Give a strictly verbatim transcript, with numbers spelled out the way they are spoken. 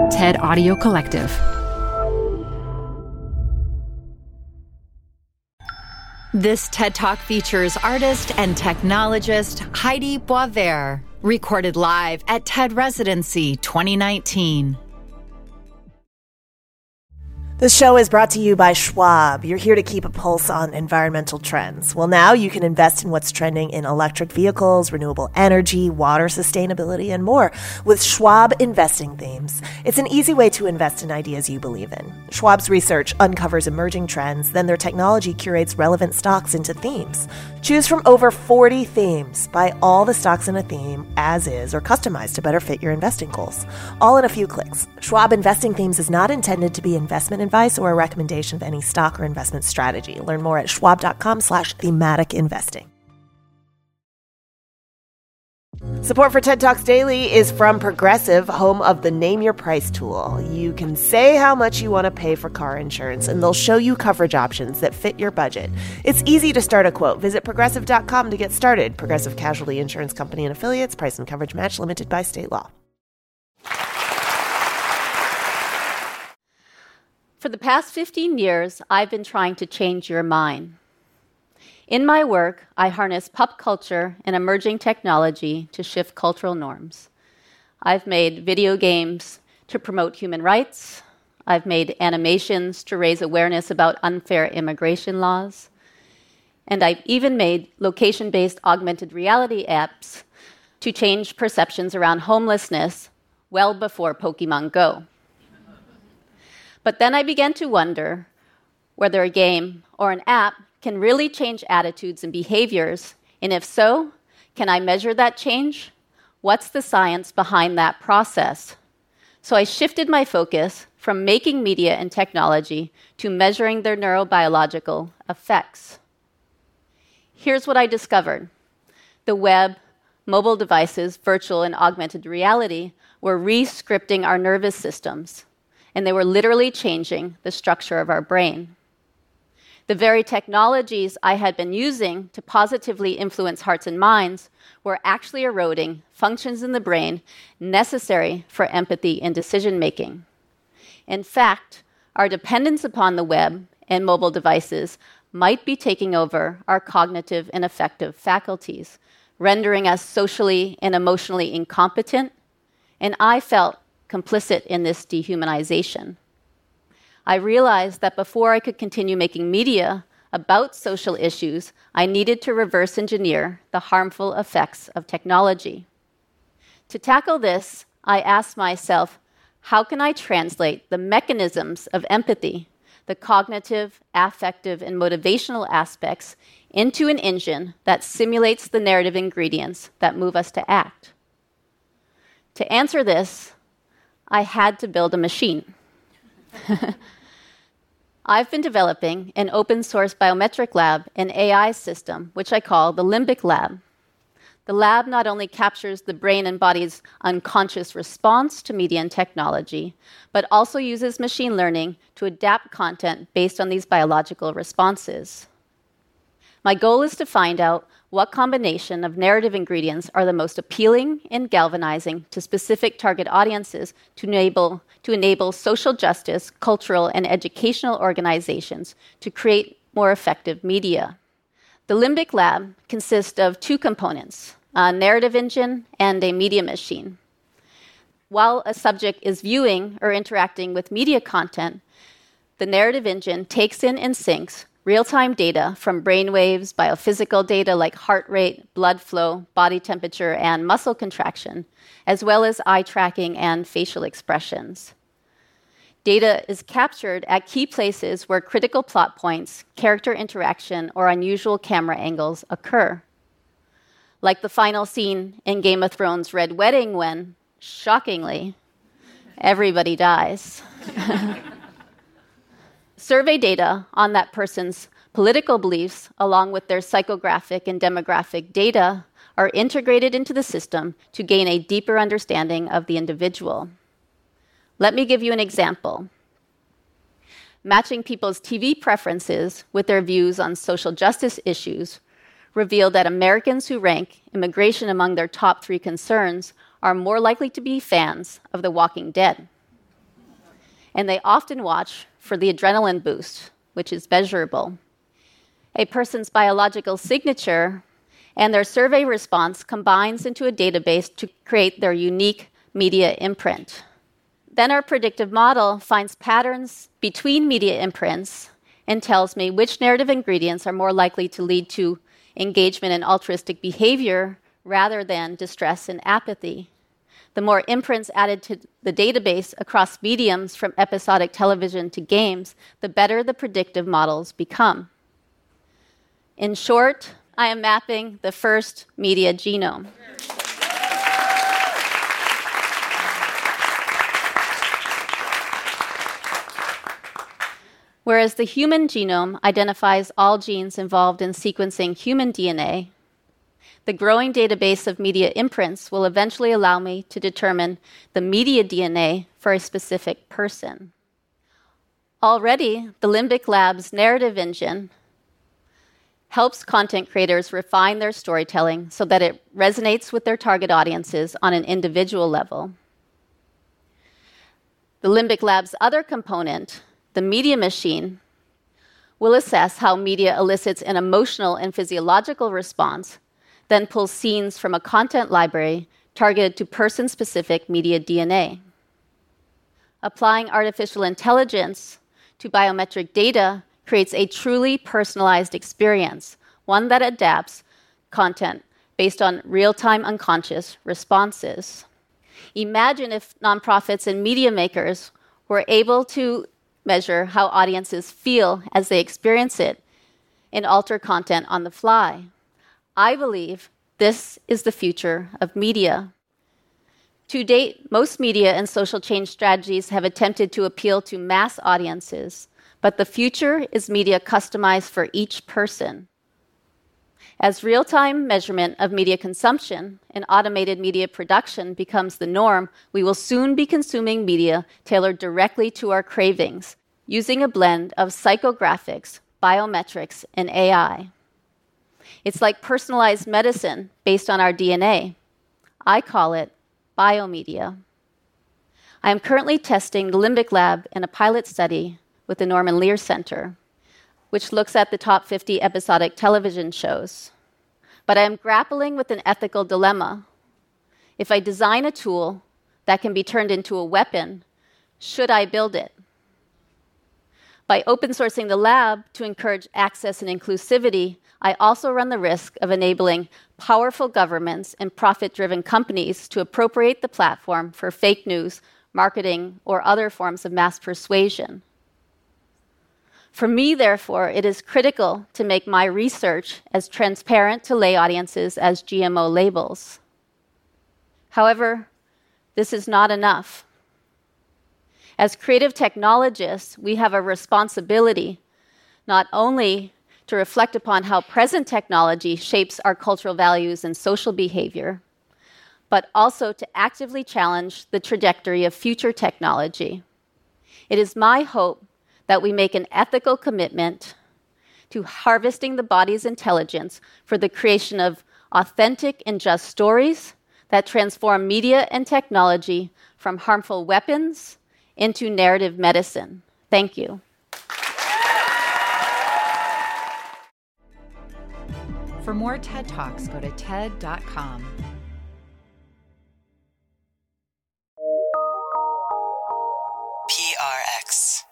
TED Audio Collective. This TED Talk features artist and technologist Heidi Boisvert, recorded live at TED Residency twenty nineteen. This show is brought to you by Schwab. You're here to keep a pulse on environmental trends. Well, now you can invest in what's trending in electric vehicles, renewable energy, water sustainability, and more with Schwab Investing Themes. It's an easy way to invest in ideas you believe in. Schwab's research uncovers emerging trends, then their technology curates relevant stocks into themes. Choose from over forty themes. Buy all the stocks in a theme as is or customized to better fit your investing goals. All in a few clicks. Schwab Investing Themes is not intended to be investment advice or a recommendation of any stock or investment strategy. Learn more at schwab.com slash thematic investing. Support for TED Talks Daily is from Progressive, home of the Name Your Price tool. You can say how much you want to pay for car insurance, and they'll show you coverage options that fit your budget. It's easy to start a quote. Visit progressive dot com to get started. Progressive Casualty Insurance Company and Affiliates. Price and coverage match limited by state law. For the past fifteen years, I've been trying to change your mind. In my work, I harness pop culture and emerging technology to shift cultural norms. I've made video games to promote human rights. I've made animations to raise awareness about unfair immigration laws. And I've even made location-based augmented reality apps to change perceptions around homelessness well before Pokemon Go. But then I began to wonder whether a game or an app can really change attitudes and behaviors, and if so, can I measure that change? What's the science behind that process? So I shifted my focus from making media and technology to measuring their neurobiological effects. Here's what I discovered. The web, mobile devices, virtual and augmented reality were re-scripting our nervous systems, and they were literally changing the structure of our brain. The very technologies I had been using to positively influence hearts and minds were actually eroding functions in the brain necessary for empathy and decision-making. In fact, our dependence upon the web and mobile devices might be taking over our cognitive and affective faculties, rendering us socially and emotionally incompetent, and I felt complicit in this dehumanization. I realized that before I could continue making media about social issues, I needed to reverse engineer the harmful effects of technology. To tackle this, I asked myself, how can I translate the mechanisms of empathy, the cognitive, affective, and motivational aspects, into an engine that simulates the narrative ingredients that move us to act? To answer this, I had to build a machine. I've been developing an open-source biometric lab and A I system, which I call the Limbic Lab. The lab not only captures the brain and body's unconscious response to media and technology, but also uses machine learning to adapt content based on these biological responses. My goal is to find out what combination of narrative ingredients are the most appealing and galvanizing to specific target audiences to enable, to enable social justice, cultural, and educational organizations to create more effective media. The Limbic Lab consists of two components, a narrative engine and a media machine. While a subject is viewing or interacting with media content, the narrative engine takes in and syncs real-time data from brainwaves, biophysical data like heart rate, blood flow, body temperature, and muscle contraction, as well as eye tracking and facial expressions. Data is captured at key places where critical plot points, character interaction, or unusual camera angles occur. Like the final scene in Game of Thrones' Red Wedding when, shockingly, everybody dies. Survey data on that person's political beliefs, along with their psychographic and demographic data, are integrated into the system to gain a deeper understanding of the individual. Let me give you an example. Matching people's T V preferences with their views on social justice issues revealed that Americans who rank immigration among their top three concerns are more likely to be fans of The Walking Dead. and they often watch for the adrenaline boost, which is measurable. A person's biological signature and their survey response combines into a database to create their unique media imprint. Then our predictive model finds patterns between media imprints and tells me which narrative ingredients are more likely to lead to engagement and altruistic behavior rather than distress and apathy. The more imprints added to the database across mediums from episodic television to games, the better the predictive models become. In short, I am mapping the first media genome. Whereas the human genome identifies all genes involved in sequencing human D N A, the growing database of media imprints will eventually allow me to determine the media D N A for a specific person. Already, the Limbic Lab's narrative engine helps content creators refine their storytelling so that it resonates with their target audiences on an individual level. The Limbic Lab's other component, the media machine, will assess how media elicits an emotional and physiological response, then pulls scenes from a content library targeted to person-specific media D N A. Applying artificial intelligence to biometric data creates a truly personalized experience, one that adapts content based on real-time unconscious responses. Imagine if nonprofits and media makers were able to measure how audiences feel as they experience it and alter content on the fly. I believe this is the future of media. To date, most media and social change strategies have attempted to appeal to mass audiences, but the future is media customized for each person. As real-time measurement of media consumption and automated media production becomes the norm, we will soon be consuming media tailored directly to our cravings, using a blend of psychographics, biometrics, and A I. It's like personalized medicine based on our D N A. I call it biomedia. I am currently testing the Limbic Lab in a pilot study with the Norman Lear Center, which looks at the top fifty episodic television shows. But I am grappling with an ethical dilemma. If I design a tool that can be turned into a weapon, should I build it? By open sourcing the lab to encourage access and inclusivity, I also run the risk of enabling powerful governments and profit-driven companies to appropriate the platform for fake news, marketing, or other forms of mass persuasion. For me, therefore, it is critical to make my research as transparent to lay audiences as G M O labels. However, this is not enough. As creative technologists, we have a responsibility not only to reflect upon how present technology shapes our cultural values and social behavior, but also to actively challenge the trajectory of future technology. It is my hope that we make an ethical commitment to harvesting the body's intelligence for the creation of authentic and just stories that transform media and technology from harmful weapons into narrative medicine. Thank you. For more TED Talks, go to ted dot com. P R X.